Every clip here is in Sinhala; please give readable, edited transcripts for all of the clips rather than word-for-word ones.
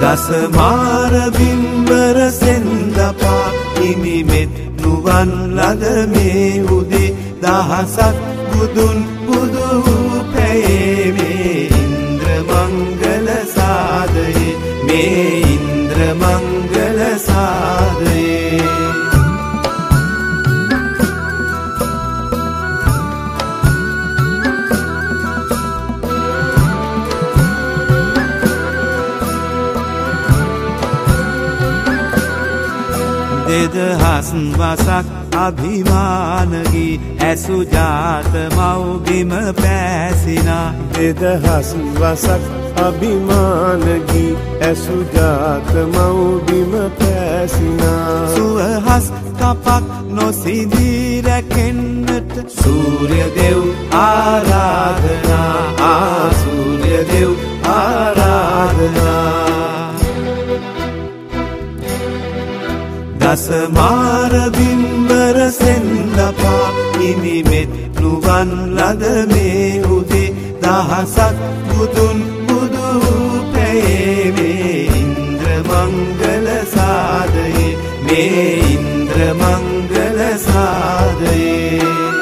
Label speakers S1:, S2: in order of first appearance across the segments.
S1: දසමාර බිම්බර සෙන්දපා හිමිමෙත් නුවන් ලද මේ උදේ දහසක් බුදුන් බුදු පැයේ මේ ඉන්ද්‍ර මංගල සාදයේ මේ ඉන්ද්‍ර මංගල සාදයේ දෙදහස් වසක් අභිමානගී ඇසු ජාත මව්බිම පැසිනා
S2: දෙදහස් වසක් අභිමානගී ඇසු ජාත මව්බිම පැසිනා
S1: සුවහස් කපක් නොසිදී රැකෙන්නට සූර්ය දෙව් ආරාධනා සූර්ය දෙව් ආරාධනා දසමාර බිම්බර සෙන්දපා හිමිමෙත් නුවන් ලද මේ උදේ දහසක් බුදුන් බුදු පැයේ මේ ඉන්ද්‍ර මංගල සාදයේ මේ ඉන්ද්‍ර මංගල සාදයේ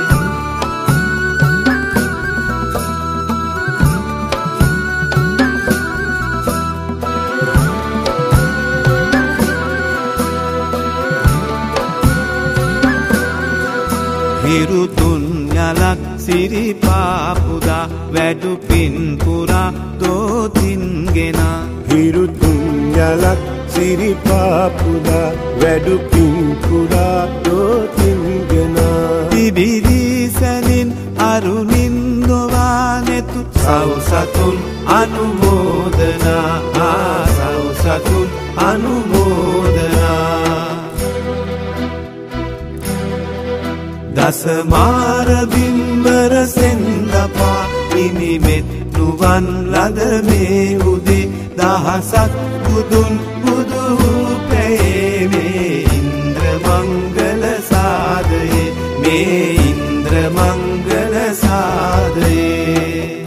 S1: හිරුතුන් යලක් සිරිපාපුදා වැඩු පින් පුරා දෝතින්ගෙන
S2: හිරුතුන් යලක් සිරිපාපුදා වැඩු පින් පුරා දෝතින්ගෙන
S1: තිබිරිසැනින් අරුණින් දොවානෙතු සවසතුන් අනුමෝදනා සවසතුන් අනුමෝදනා දසමාර බිම්බර සෙන්දපා හිමිමෙත් නුවන් ලද මේ උදේ දහසක් බුදුන් බුදු පැයේ මේ ඉන්ද්‍ර මංගල සාදයේ මේ ඉන්ද්‍ර මංගල සාදයේ